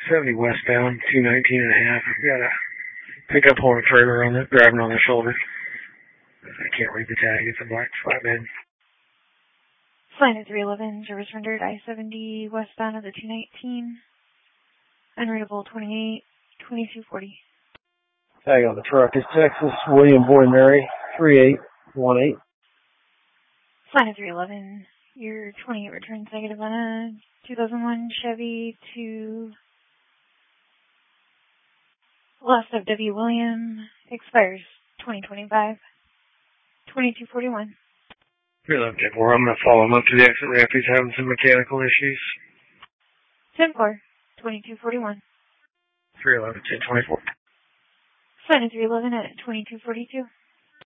70 westbound, 219 and a half. I've got a pickup pulling a trailer on it, driving on the shoulder. I can't read the tag. It's a black flatbed. Flight of 311, service rendered I-70 westbound of the 219. Unreadable 28, 2240. Tag on the truck is Texas William Boy Mary 3818. Flight of 311, your 28 returns negative on a 2001 Chevy to last of W. William, expires 2025, 2241. 311 10-4, I'm going to follow him up to the exit ramp. He's having some mechanical issues. 10-4, 2241. 311 10-24. Flight of 311 at 2242.